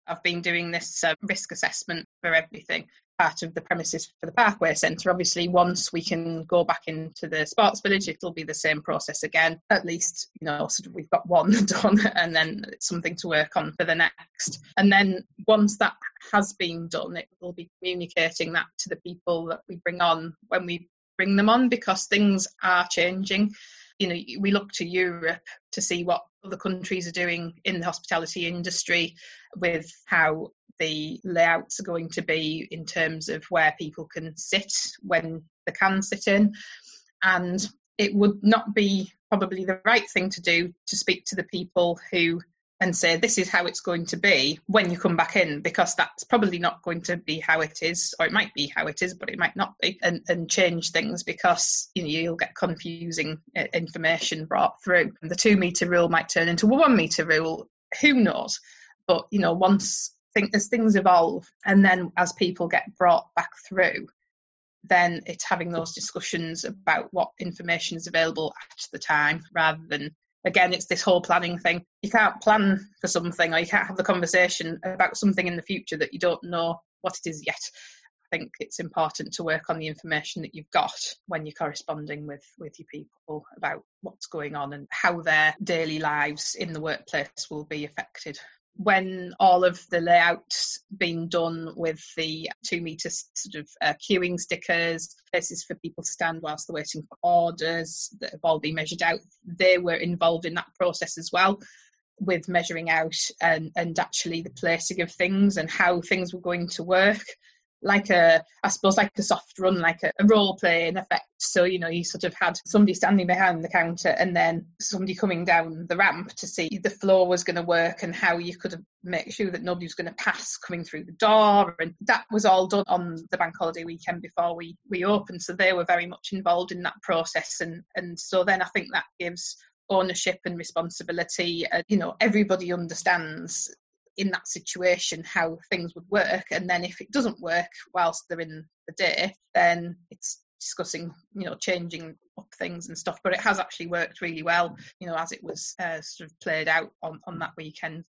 I've been doing this risk assessment for everything, part of the premises for the Parkway Centre. Obviously, once we can go back into the sports village, it'll be the same process again. At least, sort of we've got one done, and then it's something to work on for the next. And then once that has been done, it will be communicating that to the people that we bring on when we bring them on, because things are changing. We look to Europe to see what other countries are doing in the hospitality industry with how the layouts are going to be in terms of where people can sit when they can sit in. And it would not be probably the right thing to do to speak to the people and say, this is how it's going to be when you come back in, because that's probably not going to be how it is, or it might be how it is, but it might not be, and change things, because you'll get confusing information brought through. And the 2 metre rule might turn into a 1 metre rule, who knows? But as things evolve, and then as people get brought back through, then it's having those discussions about what information is available at the time, rather than, again, it's this whole planning thing. You can't plan for something, or you can't have the conversation about something in the future that you don't know what it is yet. I think it's important to work on the information that you've got when you're corresponding with your people about what's going on and how their daily lives in the workplace will be affected. When all of the layouts been done with the 2 metre sort of queuing stickers, places for people to stand whilst they're waiting for orders that have all been measured out, they were involved in that process as well, with measuring out and actually the placing of things and how things were going to work. Like a soft run, like a role play in effect. So, you sort of had somebody standing behind the counter and then somebody coming down the ramp to see the floor was going to work and how you could make sure that nobody was going to pass coming through the door. And that was all done on the bank holiday weekend before we opened. So they were very much involved in that process. And so then I think that gives ownership and responsibility. Everybody understands in that situation how things would work, and then if it doesn't work whilst they're in the day, then it's discussing changing up things and stuff. But it has actually worked really well, as it was sort of played out on that weekend.